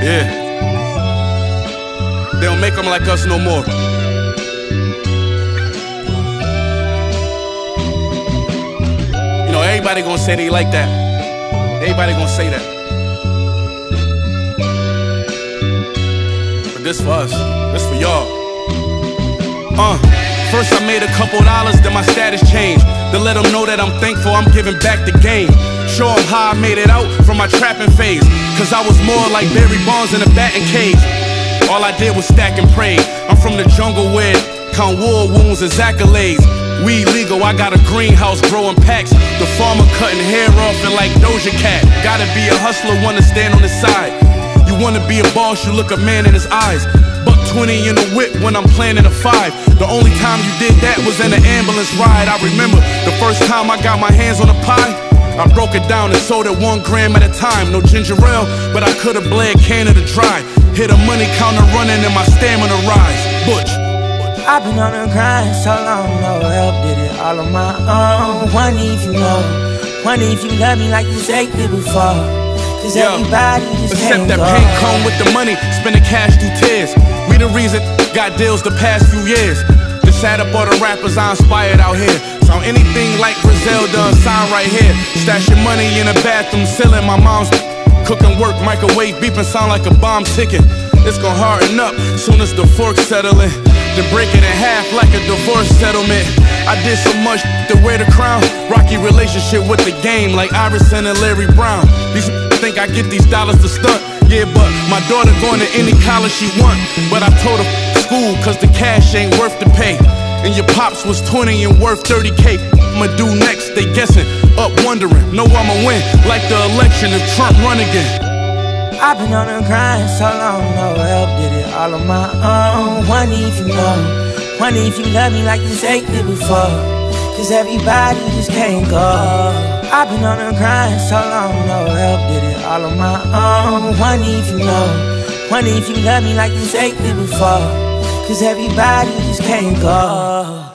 Yeah. They don't make them like us no more. You know, everybody gonna say they like that. Everybody gonna say that. But this for us. This for y'all. First I made a couple dollars, then my status changed. To let them know that I'm thankful I'm giving back the game. Show them how I made it out from my trapping phase. Cause I was more like Barry Bonds in a batting cage. All I did was stack and pray. I'm from the jungle where count war wounds as accolades. Weed legal, I got a greenhouse growing packs. The farmer cutting hair off and like Doja Cat. Gotta be a hustler, wanna stand on the side. You wanna be a boss, you look a man in his eyes. Buck 20 in the whip when I'm planning a 5. The only time you did that was in an ambulance ride. I remember the first time I got my hands on a pie. I broke it down and sold it 1 gram at a time. No ginger ale, but I could've bled Canada dry. Hit a money counter running and my stamina rise. Butch. I've been on the grind so long, no help, did it all on my own. Wonder if you know, wonder if you love me like you said it before. Cause everybody just except that pain come with the money, spending cash through tears. We the reason got deals the past few years. Just add up all the rappers I inspired out here. Sound anything like Griselda, sign right here. Stashing money in a bathroom ceiling, my mom's cooking work, microwave beeping, sound like a bomb ticking. It's gon' harden up soon as the fork settling. Then break it in half like a divorce settlement. I did so much to wear the crown. Rocky relationship with the game like Iverson and Larry Brown. These think I get these dollars to stunt. Yeah, but my daughter going to any college she want. But I told her school cause the cash ain't worth the pay. And your pops was 20 and worth 30K. I'ma do next, they guessing, up wondering. Know I'ma win like the election if Trump run again. I've been on the grind so long, no help, did it all on my own. Wonder if you know, wonder if you love me like you said it before. Cause everybody just can't go. I've been on the grind so long, no help, did it all on my own. Wonder if you know, wonder if you love me like you said it before. Cause everybody just can't go.